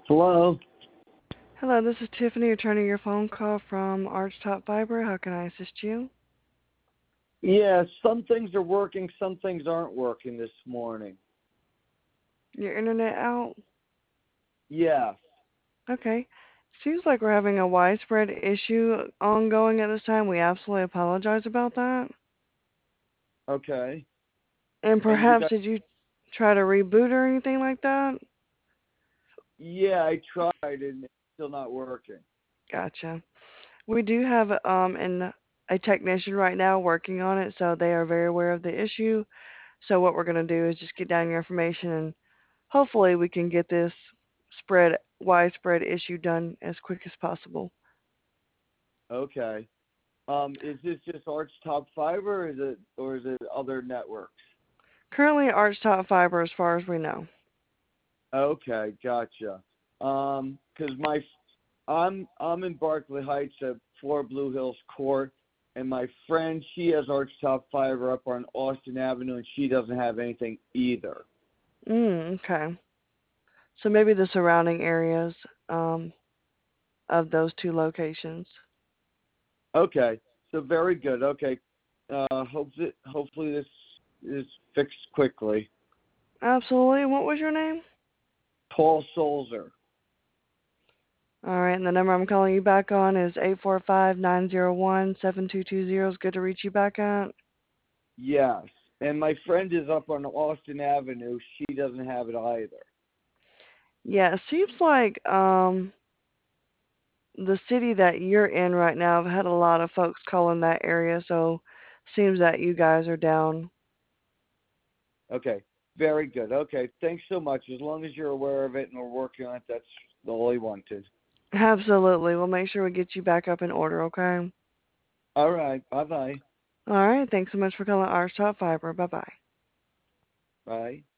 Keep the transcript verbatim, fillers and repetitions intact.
Hello? Hello, this is Tiffany returning your phone call from Archtop Fiber. How can I assist you? Yeah, some things are working, some things aren't working this morning. Your internet out? Yes. Okay. Seems like we're having a widespread issue ongoing at this time. We absolutely apologize about that. Okay. And And you perhaps got, did you try to reboot or anything like that? yeah, I tried and it's still not working. Gotcha. We do have um an a technician right now working on it, so they are very aware of the issue. So what we're going to do is just get down your information and hopefully we can get this spread widespread issue done as quick as possible. Okay. Um, is this just Arch Top Fiber or is it or is it other networks? Currently Archtop Fiber as far as we know. Okay, gotcha. Um, 'cause my I'm I'm in Berkeley Heights at four Blue Hills Court, and my friend she has Arch Top Fiber up on Austin Avenue, and she doesn't have anything either. Mm, okay. So maybe the surrounding areas um, of those two locations. Okay, so very good. Okay, uh, hope that, hopefully this is fixed quickly. Absolutely. What was your name? Paul Solzer. All right, and the number I'm calling you back on is eight four five, nine zero one, seven two two zero. It's good to reach you back at. Yes, and my friend is up on Austin Avenue. She doesn't have it either. Yeah, it seems like um, the city that you're in right now, I've had a lot of folks calling that area, so seems that you guys are down. Okay, very good. Okay, thanks so much. As long as you're aware of it and we're working on it, that's all I wanted. Absolutely. We'll make sure we get you back up in order, okay? All right, bye-bye. All right. Thanks so much for calling Arch Top Fiber. Bye-bye. Bye.